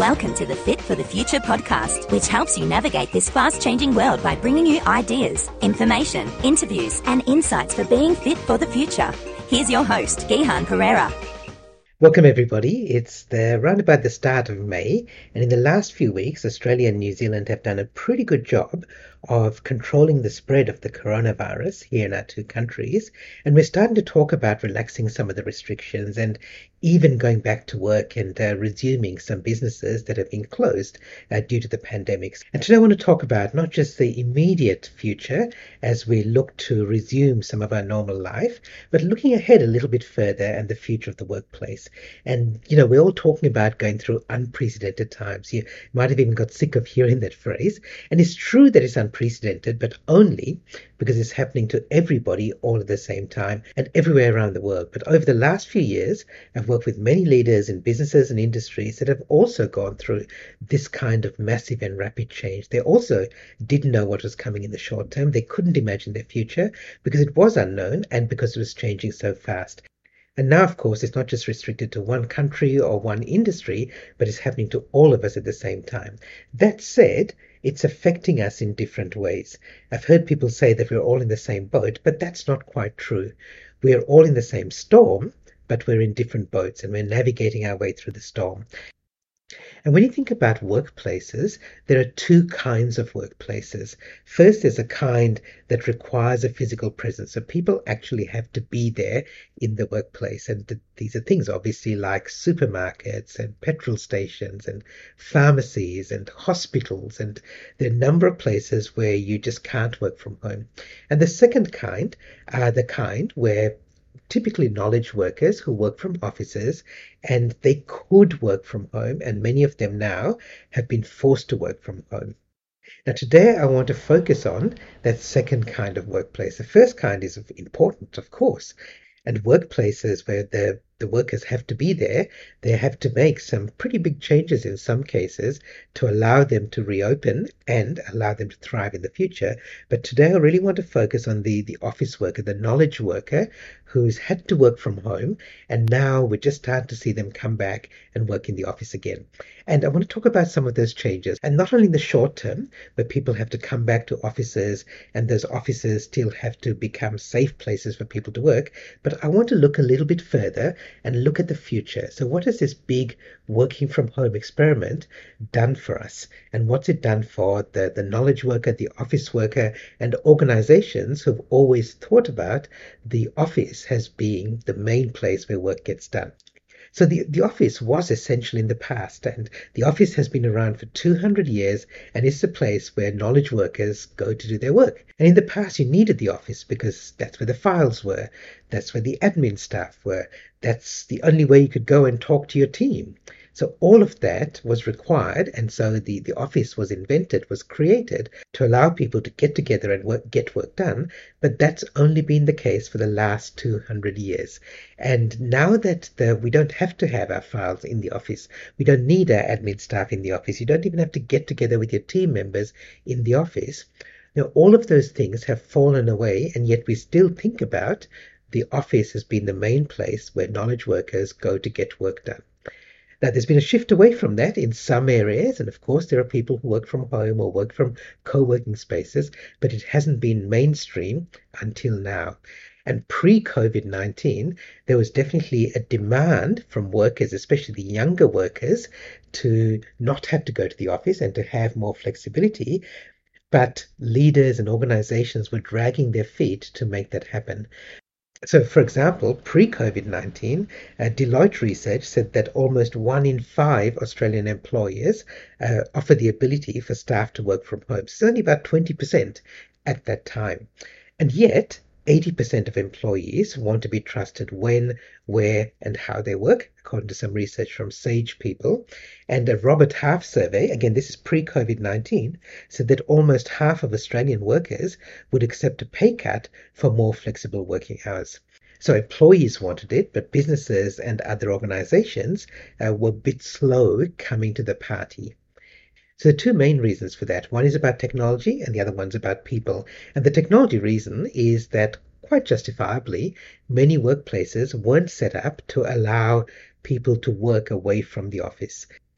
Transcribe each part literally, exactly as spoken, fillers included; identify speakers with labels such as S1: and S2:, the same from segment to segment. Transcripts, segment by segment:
S1: Welcome to the Fit for the Future podcast, which helps you navigate this fast-changing world by bringing you ideas, information, interviews, and insights for being fit for the future. Here's your host, Gihan Pereira.
S2: Welcome everybody. It's the round about the start of May, and in the last few weeks Australia and New Zealand have done a pretty good job of controlling the spread of the coronavirus here in our two countries, and we're starting to talk about relaxing some of the restrictions and even going back to work and uh, resuming some businesses that have been closed uh, due to the pandemics. And today I want to talk about not just the immediate future as we look to resume some of our normal life, but looking ahead a little bit further and the future of the workplace. And, you know, we're all talking about going through unprecedented times. You might have even got sick of hearing that phrase. And it's true that it's unprecedented, but only because it's happening to everybody all at the same time and everywhere around the world. But over the last few years, I've worked with many leaders in businesses and industries that have also gone through this kind of massive and rapid change. They also didn't know what was coming in the short term. They couldn't imagine their future because it was unknown and because it was changing so fast. And now, of course, it's not just restricted to one country or one industry, but it's happening to all of us at the same time. That said, it's affecting us in different ways. I've heard people say that we're all in the same boat, but that's not quite true. We're all in the same storm, but we're in different boats and we're navigating our way through the storm. And when you think about workplaces, there are two kinds of workplaces. First, there's a kind that requires a physical presence. So people actually have to be there in the workplace. And th- these are things obviously like supermarkets and petrol stations and pharmacies and hospitals. And there are a number of places where you just can't work from home. And the second kind are the kind where typically knowledge workers who work from offices, and they could work from home, and many of them now have been forced to work from home. Now today I want to focus on that second kind of workplace. The first kind is important, of course, and workplaces where the the workers have to be there, they have to make some pretty big changes in some cases to allow them to reopen and allow them to thrive in the future. But today I really want to focus on the, the office worker, the knowledge worker who's had to work from home, and now we're just starting to see them come back and work in the office again. And I want to talk about some of those changes, and not only in the short term, where people have to come back to offices and those offices still have to become safe places for people to work, but I want to look a little bit further and look at the future. So what has this big working from home experiment done for us? And what's it done for the, the knowledge worker, the office worker, and organizations who've always thought about the office as being the main place where work gets done? So the, the office was essential in the past, and the office has been around for two hundred years, and it's a place where knowledge workers go to do their work. And in the past, you needed the office because that's where the files were, that's where the admin staff were, that's the only way you could go and talk to your team. So all of that was required, and so the, the office was invented, was created to allow people to get together and work, get work done, but that's only been the case for the last two hundred years. And now that the, we don't have to have our files in the office, we don't need our admin staff in the office, you don't even have to get together with your team members in the office. Now all of those things have fallen away, and yet we still think about the office as being the main place where knowledge workers go to get work done. Now, there's been a shift away from that in some areas, and of course there are people who work from home or work from co-working spaces, but it hasn't been mainstream until now. And pre-COVID nineteen, there was definitely a demand from workers, especially the younger workers, to not have to go to the office and to have more flexibility. But leaders and organizations were dragging their feet to make that happen. So, for example, pre-COVID nineteen, uh, Deloitte research said that almost one in five Australian employers uh, offer the ability for staff to work from home. So it's only about twenty percent at that time. And yet, eighty percent of employees want to be trusted when, where, and how they work, according to some research from Sage People. And a Robert Half survey, again, this is pre-COVID nineteen, said that almost half of Australian workers would accept a pay cut for more flexible working hours. So employees wanted it, but businesses and other organizations uh, were a bit slow coming to the party. So the two main reasons for that, one is about technology and the other one's about people. And the technology reason is that, quite justifiably, many workplaces weren't set up to allow people to work away from the office.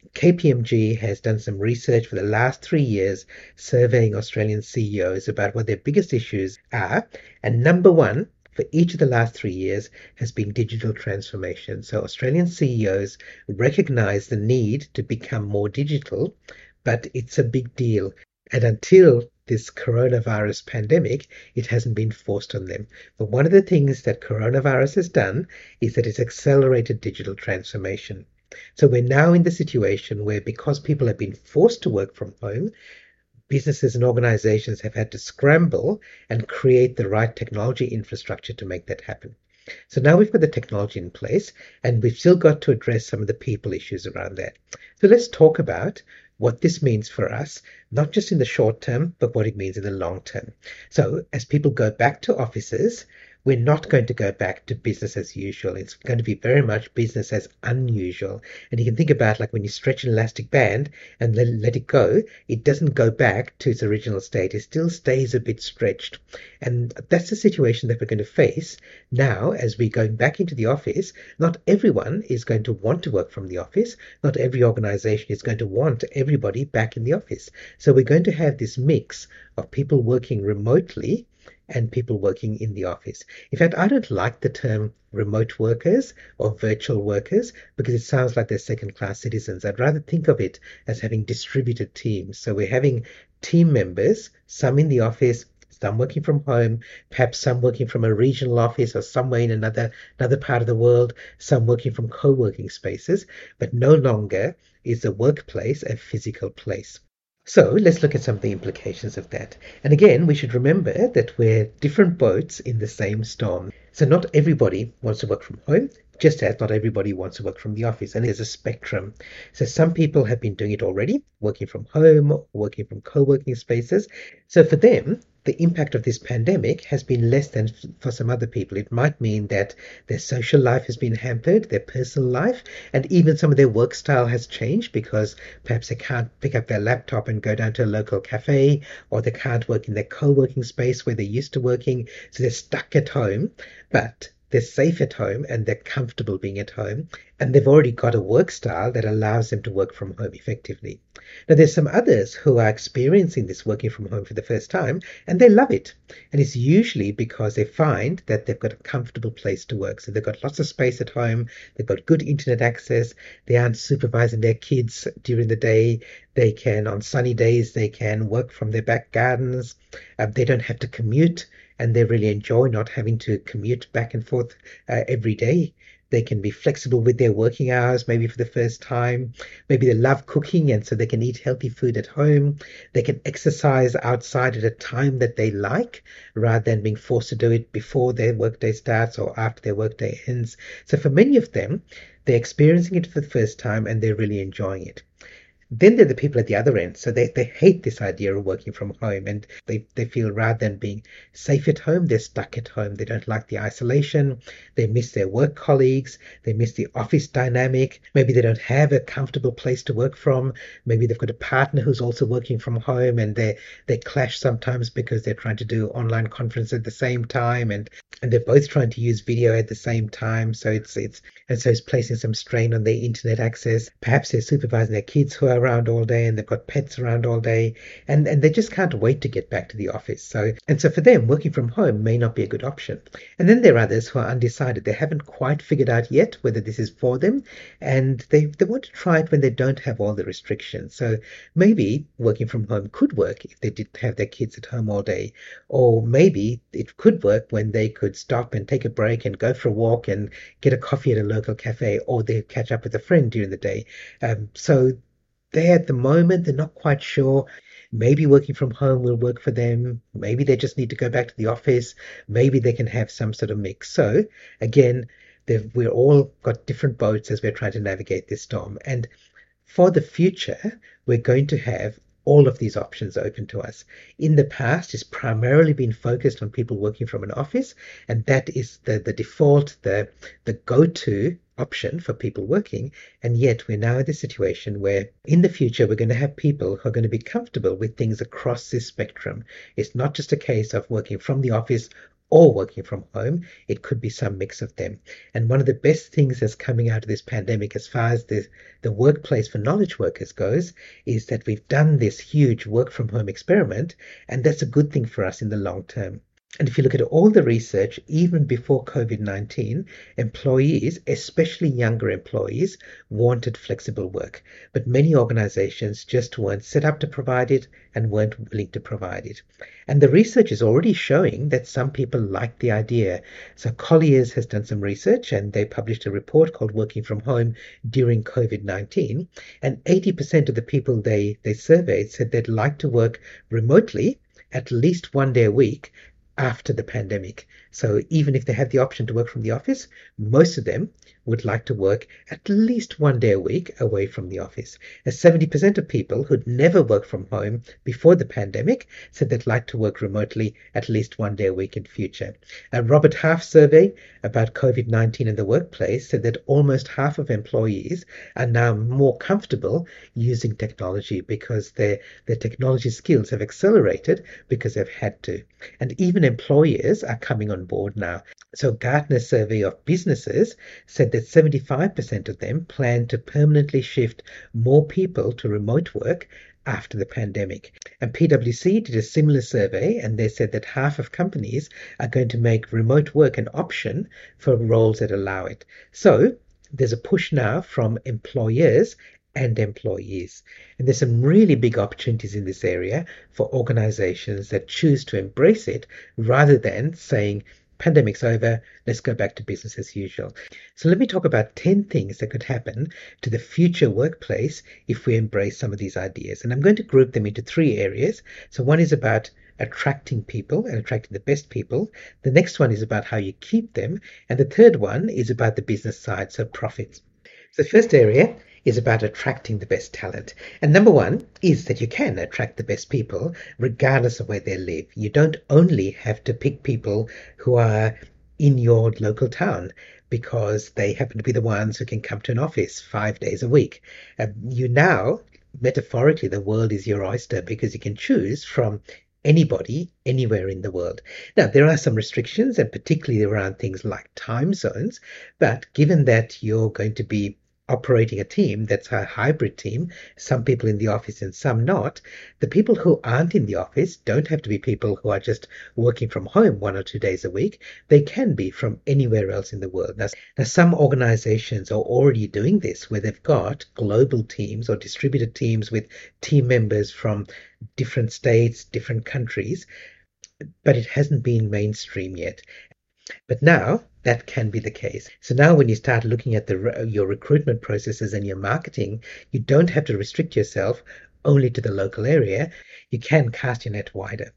S2: K P M G has done some research for the last three years, surveying Australian C E Os about what their biggest issues are. And number one for each of the last three years has been digital transformation. So Australian C E Os recognize the need to become more digital, but it's a big deal. And until this coronavirus pandemic, it hasn't been forced on them. But one of the things that coronavirus has done is that it's accelerated digital transformation. So we're now in the situation where, because people have been forced to work from home, businesses and organizations have had to scramble and create the right technology infrastructure to make that happen. So now we've got the technology in place, and we've still got to address some of the people issues around that. So let's talk about what this means for us, not just in the short term, but what it means in the long term. So as people go back to offices, we're not going to go back to business as usual. It's going to be very much business as unusual. And you can think about, like, when you stretch an elastic band and let, let it go, it doesn't go back to its original state. It still stays a bit stretched. And that's the situation that we're going to face now as we go back into the office. Not everyone is going to want to work from the office. Not every organization is going to want everybody back in the office. So we're going to have this mix of people working remotely and people working in the office. In fact, I don't like the term remote workers or virtual workers because it sounds like they're second-class citizens. I'd rather think of it as having distributed teams. So we're having team members, some in the office, some working from home, perhaps some working from a regional office or somewhere in another another part of the world, some working from co-working spaces, but no longer is the workplace a physical place. So let's look at some of the implications of that. And again, we should remember that we're different boats in the same storm. So not everybody wants to work from home, just as not everybody wants to work from the office. And there's a spectrum. So some people have been doing it already, working from home, working from co-working spaces. So for them, the impact of this pandemic has been less than for some other people. It might mean that their social life has been hampered, their personal life, and even some of their work style has changed because perhaps they can't pick up their laptop and go down to a local cafe, or they can't work in their co-working space where they're used to working, so they're stuck at home. But they're safe at home and they're comfortable being at home, and they've already got a work style that allows them to work from home effectively. Now, there's some others who are experiencing this working from home for the first time, and they love it. And it's usually because they find that they've got a comfortable place to work. So they've got lots of space at home, they've got good internet access, they aren't supervising their kids during the day, they can, on sunny days, they can work from their back gardens, uh, they don't have to commute, and they really enjoy not having to commute back and forth uh, every day. They can be flexible with their working hours, maybe for the first time. Maybe they love cooking, and so they can eat healthy food at home. They can exercise outside at a time that they like, rather than being forced to do it before their workday starts or after their workday ends. So for many of them, they're experiencing it for the first time and they're really enjoying it. Then there are the people at the other end. So they, they hate this idea of working from home, and they, they feel rather than being safe at home, they're stuck at home. They don't like the isolation. They miss their work colleagues. They miss the office dynamic. Maybe they don't have a comfortable place to work from. Maybe they've got a partner who's also working from home, and they, they clash sometimes because they're trying to do online conference at the same time, and, and they're both trying to use video at the same time. So it's, it's, and so it's placing some strain on their internet access. Perhaps they're supervising their kids who are around all day, and they've got pets around all day, and, and they just can't wait to get back to the office. So and so for them, working from home may not be a good option. And then there are others who are undecided. They haven't quite figured out yet whether this is for them, and they, they want to try it when they don't have all the restrictions. So maybe working from home could work if they did have their kids at home all day, or maybe it could work when they could stop and take a break and go for a walk and get a coffee at a local cafe, or they catch up with a friend during the day. Um, so they at the moment, they're not quite sure. Maybe working from home will work for them. Maybe they just need to go back to the office. Maybe they can have some sort of mix. So again, we're all got different boats as we're trying to navigate this storm. And for the future, we're going to have all of these options open to us. In the past, it's primarily been focused on people working from an office, and that is the, the default, the, the go-to option for people working. And yet we're now in this situation where in the future we're going to have people who are going to be comfortable with things across this spectrum. It's not just a case of working from the office or working from home. It could be some mix of them. And one of the best things that's coming out of this pandemic, as far as the, the workplace for knowledge workers goes, is that we've done this huge work from home experiment, and that's a good thing for us in the long term. And if you look at all the research, even before COVID nineteen, employees, especially younger employees, wanted flexible work. But many organizations just weren't set up to provide it and weren't willing to provide it. And the research is already showing that some people like the idea. So Colliers has done some research and they published a report called Working from Home During COVID nineteen. And eighty percent of the people they, they surveyed said they'd like to work remotely at least one day a week after the pandemic. So even if they had the option to work from the office, most of them would like to work at least one day a week away from the office. As seventy percent of people who'd never worked from home before the pandemic said they'd like to work remotely at least one day a week in future. A Robert Half survey about COVID nineteen in the workplace said that almost half of employees are now more comfortable using technology because their, their technology skills have accelerated because they've had to. And even employers are coming on board now. So Gartner's survey of businesses said that seventy-five percent of them plan to permanently shift more people to remote work after the pandemic. And PwC did a similar survey, and they said that half of companies are going to make remote work an option for roles that allow it. So there's a push now from employers and employees. And there's some really big opportunities in this area for organizations that choose to embrace it rather than saying, pandemic's over, let's go back to business as usual. So let me talk about ten things that could happen to the future workplace if we embrace some of these ideas. And I'm going to group them into three areas. So one is about attracting people and attracting the best people. The next one is about how you keep them. And the third one is about the business side, so profits. So the first area is about attracting the best talent. And number one is that you can attract the best people regardless of where they live. You don't only have to pick people who are in your local town because they happen to be the ones who can come to an office five days a week. Uh, you now, metaphorically, the world is your oyster because you can choose from anybody anywhere in the world. Now, there are some restrictions, and particularly around things like time zones, but given that you're going to be operating a team that's a hybrid team, some people in the office and some not, the people who aren't in the office don't have to be people who are just working from home one or two days a week. They can be from anywhere else in the world. Now, now some organizations are already doing this where they've got global teams or distributed teams with team members from different states, different countries, but it hasn't been mainstream yet. But now that can be the case. So now when you start looking at the, your recruitment processes and your marketing, you don't have to restrict yourself only to the local area. You can cast your net wider.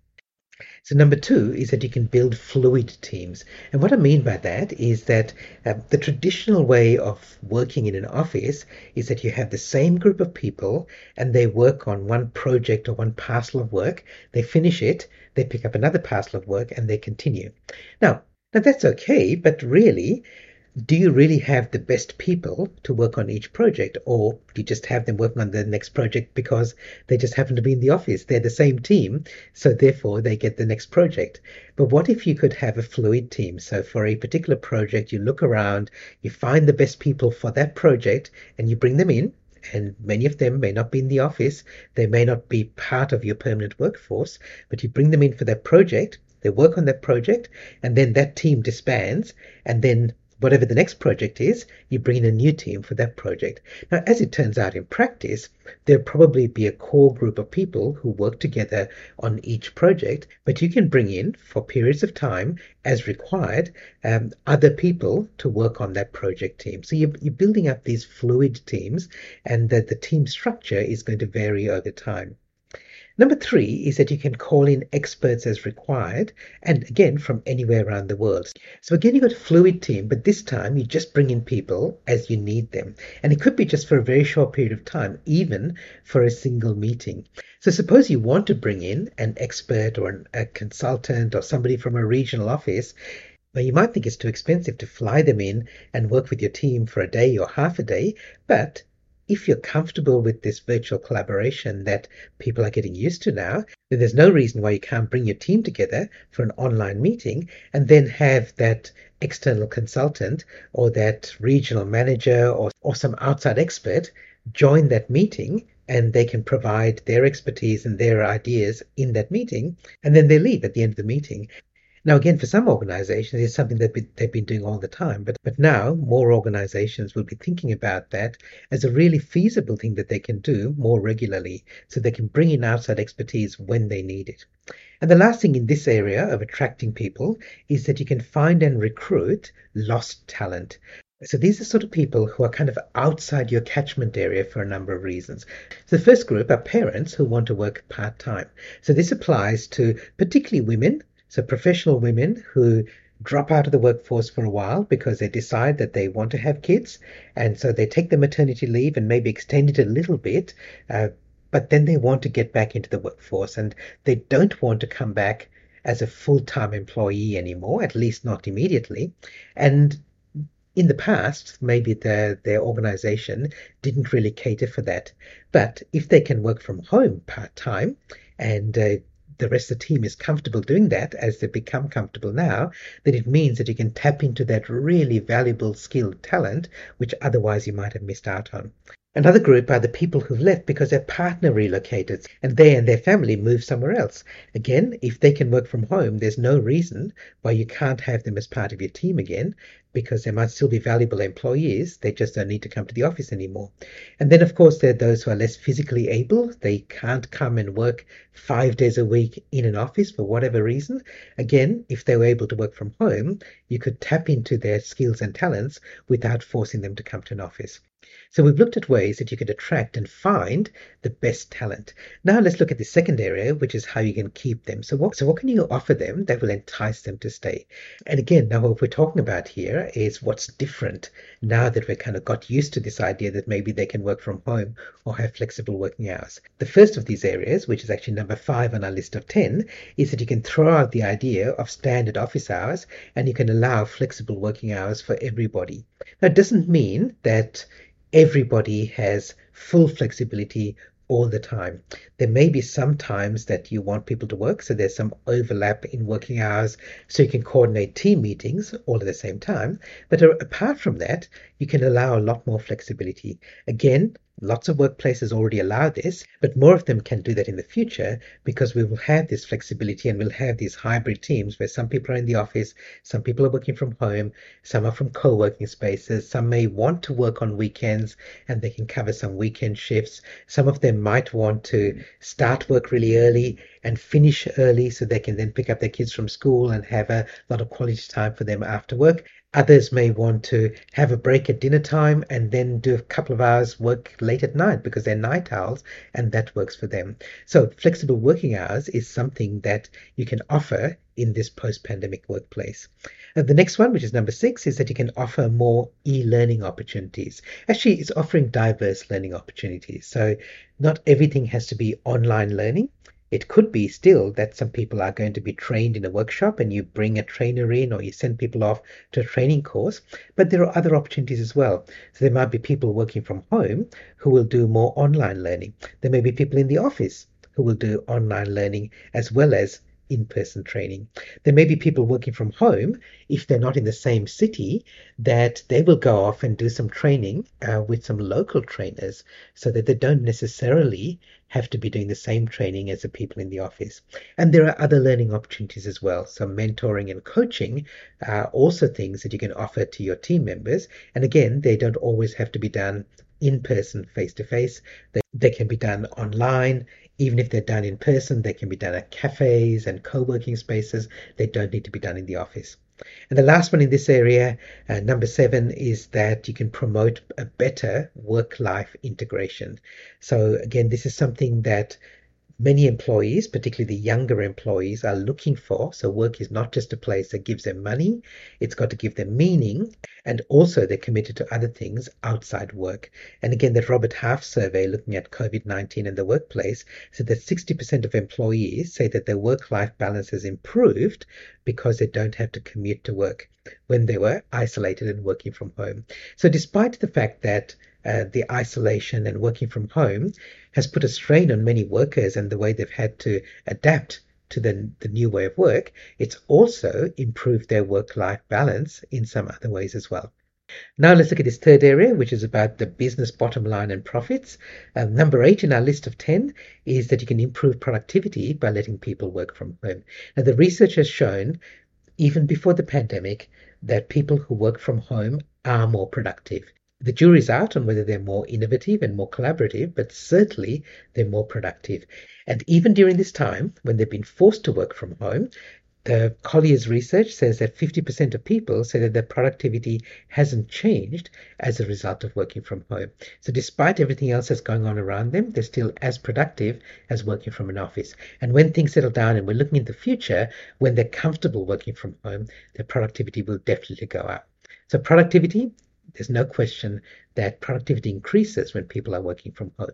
S2: So number two is that you can build fluid teams. And what I mean by that is that uh, the traditional way of working in an office is that you have the same group of people and they work on one project or one parcel of work. They finish it, they pick up another parcel of work and they continue. Now, Now that's okay, but really, do you really have the best people to work on each project, or do you just have them working on the next project because they just happen to be in the office? They're the same team, so therefore they get the next project. But what if you could have a fluid team? So for a particular project, you look around, you find the best people for that project, and you bring them in. And many of them may not be in the office, they may not be part of your permanent workforce, but you bring them in for that project. They work on that project, and then that team disbands, and then whatever the next project is, you bring in a new team for that project. Now, as it turns out in practice, there'll probably be a core group of people who work together on each project, but you can bring in, for periods of time, as required, um, other people to work on that project team. So you're, you're building up these fluid teams, and that the team structure is going to vary over time. Number three is that you can call in experts as required, and again, from anywhere around the world. So again, you've got a fluid team, but this time you just bring in people as you need them. And it could be just for a very short period of time, even for a single meeting. So suppose you want to bring in an expert or an, a consultant or somebody from a regional office. Now, you might think it's too expensive to fly them in and work with your team for a day or half a day, but if you're comfortable with this virtual collaboration that people are getting used to now, then there's no reason why you can't bring your team together for an online meeting and then have that external consultant or that regional manager or, or some outside expert join that meeting, and they can provide their expertise and their ideas in that meeting, and then they leave at the end of the meeting. Now, again, for some organizations, it's something that they've been doing all the time, but, but now more organizations will be thinking about that as a really feasible thing that they can do more regularly, so they can bring in outside expertise when they need it. And the last thing in this area of attracting people is that you can find and recruit lost talent. So these are sort of people who are kind of outside your catchment area for a number of reasons. So the first group are parents who want to work part-time. So this applies to particularly women, so professional women who drop out of the workforce for a while because they decide that they want to have kids, and so they take the maternity leave and maybe extend it a little bit, uh, but then they want to get back into the workforce, and they don't want to come back as a full-time employee anymore, at least not immediately. And in the past, maybe the, their organization didn't really cater for that. But if they can work from home part-time, and uh, the rest of the team is comfortable doing that as they become comfortable now, then it means that you can tap into that really valuable skilled talent, which otherwise you might have missed out on. Another group are the people who've left because their partner relocated and they and their family moved somewhere else. Again, if they can work from home, there's no reason why you can't have them as part of your team again, because they might still be valuable employees. They just don't need to come to the office anymore. And then, of course, there are those who are less physically able. They can't come and work five days a week in an office for whatever reason. Again, if they were able to work from home, you could tap into their skills and talents without forcing them to come to an office. So we've looked at ways that you could attract and find the best talent. Now let's look at the second area, which is how you can keep them. So what, so what can you offer them that will entice them to stay? And again, now what we're talking about here is what's different now that we've kind of got used to this idea that maybe they can work from home or have flexible working hours. The first of these areas, which is actually number five on our list of ten, is that you can throw out the idea of standard office hours and you can allow flexible working hours for everybody. Now, it doesn't mean that everybody has full flexibility all the time. There may be some times that you want people to work, so there's some overlap in working hours, so you can coordinate team meetings all at the same time. But apart from that, you can allow a lot more flexibility. Again, lots of workplaces already allow this, but more of them can do that in the future because we will have this flexibility and we'll have these hybrid teams where some people are in the office, some people are working from home, some are from co-working spaces, some may want to work on weekends and they can cover some weekend shifts. Some of them might want to start work really early and finish early so they can then pick up their kids from school and have a lot of quality time for them after work. Others may want to have a break at dinner time and then do a couple of hours work late at night because they're night owls and that works for them. So flexible working hours is something that you can offer in this post-pandemic workplace. And the next one, which is number six, is that you can offer more e-learning opportunities. Actually, it's offering diverse learning opportunities. So not everything has to be online learning. It could be still that some people are going to be trained in a workshop and you bring a trainer in or you send people off to a training course, but there are other opportunities as well. So there might be people working from home who will do more online learning. There may be people in the office who will do online learning as well as in-person training. There may be people working from home, if they're not in the same city, that they will go off and do some training uh, with some local trainers so that they don't necessarily have to be doing the same training as the people in the office. And there are other learning opportunities as well. So mentoring and coaching are also things that you can offer to your team members. And again, they don't always have to be done in person, face to face. They, they can be done online. Even if they're done in person, they can be done at cafes and co-working spaces. They don't need to be done in the office. And the last one in this area, uh, number seven, is that you can promote a better work-life integration. So again, this is something that many employees, particularly the younger employees, are looking for. So work is not just a place that gives them money, it's got to give them meaning, and also they're committed to other things outside work. And again, that Robert Half survey looking at COVID nineteen in the workplace said that sixty percent of employees say that their work-life balance has improved because they don't have to commute to work when they were isolated and working from home. So despite the fact that uh, the isolation and working from home has put a strain on many workers and the way they've had to adapt to the, the new way of work. It's also improved their work-life balance in some other ways as well. Now let's look at this third area, which is about the business bottom line and profits. Um, number eight in our list of ten is that you can improve productivity by letting people work from home. Now, the research has shown, even before the pandemic, that people who work from home are more productive. The jury's out on whether they're more innovative and more collaborative, but certainly they're more productive. And even during this time, when they've been forced to work from home, the Collier's research says that fifty percent of people say that their productivity hasn't changed as a result of working from home. So despite everything else that's going on around them, they're still as productive as working from an office. And when things settle down and we're looking at the future, when they're comfortable working from home, their productivity will definitely go up. So productivity, there's no question that productivity increases when people are working from home.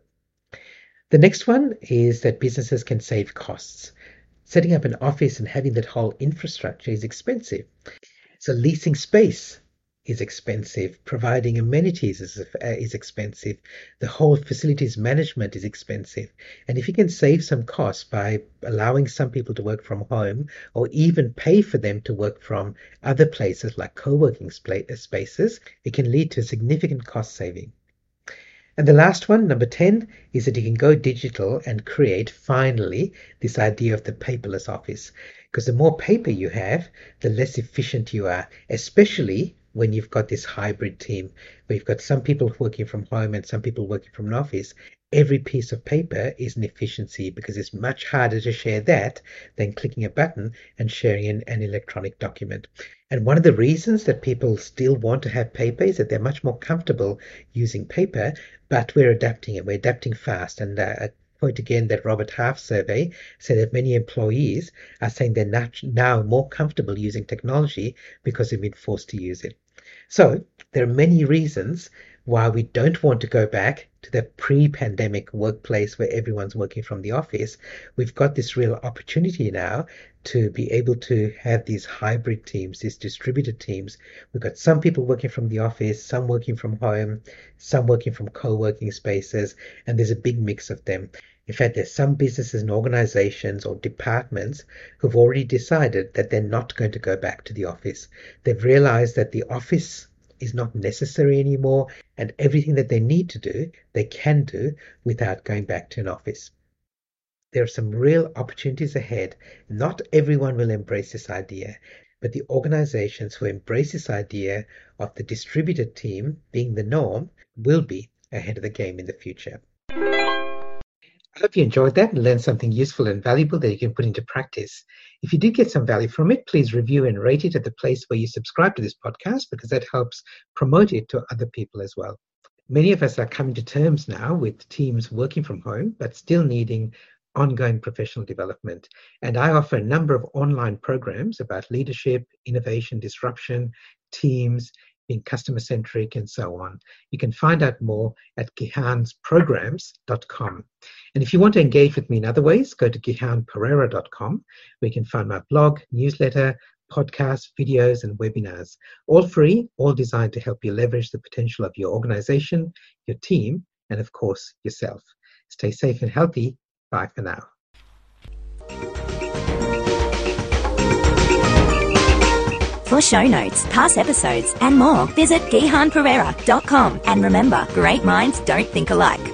S2: The next one is that businesses can save costs. Setting up an office and having that whole infrastructure is expensive. So leasing space is expensive. Providing amenities is, uh, is expensive. The whole facilities management is expensive. And if you can save some costs by allowing some people to work from home or even pay for them to work from other places like co-working spaces, it can lead to a significant cost saving. And the last one, number ten, is that you can go digital and create, finally, this idea of the paperless office. Because the more paper you have, the less efficient you are, especially when you've got this hybrid team, where you've got some people working from home and some people working from an office. Every piece of paper is an efficiency because it's much harder to share that than clicking a button and sharing an, an electronic document. And one of the reasons that people still want to have paper is that they're much more comfortable using paper, but we're adapting it. We're adapting fast. And uh, I quote again that Robert Half survey said that many employees are saying they're not, now more comfortable using technology because they've been forced to use it. So there are many reasons why we don't want to go back to the pre-pandemic workplace where everyone's working from the office. We've got this real opportunity now to be able to have these hybrid teams, these distributed teams. We've got some people working from the office, some working from home, some working from co-working spaces, and there's a big mix of them. In fact, there's some businesses and organizations or departments who've already decided that they're not going to go back to the office. They've realized that the office is not necessary anymore, and everything that they need to do, they can do without going back to an office. There are some real opportunities ahead. Not everyone will embrace this idea, but the organizations who embrace this idea of the distributed team being the norm will be ahead of the game in the future. I hope you enjoyed that and learned something useful and valuable that you can put into practice. If you did get some value from it, please review and rate it at the place where you subscribe to this podcast, because that helps promote it to other people as well. Many of us are coming to terms now with teams working from home, but still needing ongoing professional development. And I offer a number of online programs about leadership, innovation, disruption, teams, being customer-centric, and so on. You can find out more at gihans programs dot com. And if you want to engage with me in other ways, go to gihan perera dot com, where you can find my blog, newsletter, podcasts, videos, and webinars. All free, all designed to help you leverage the potential of your organization, your team, and of course, yourself. Stay safe and healthy. Bye for now.
S1: For show notes, past episodes, and more, visit gihan perera dot com. And remember, great minds don't think alike.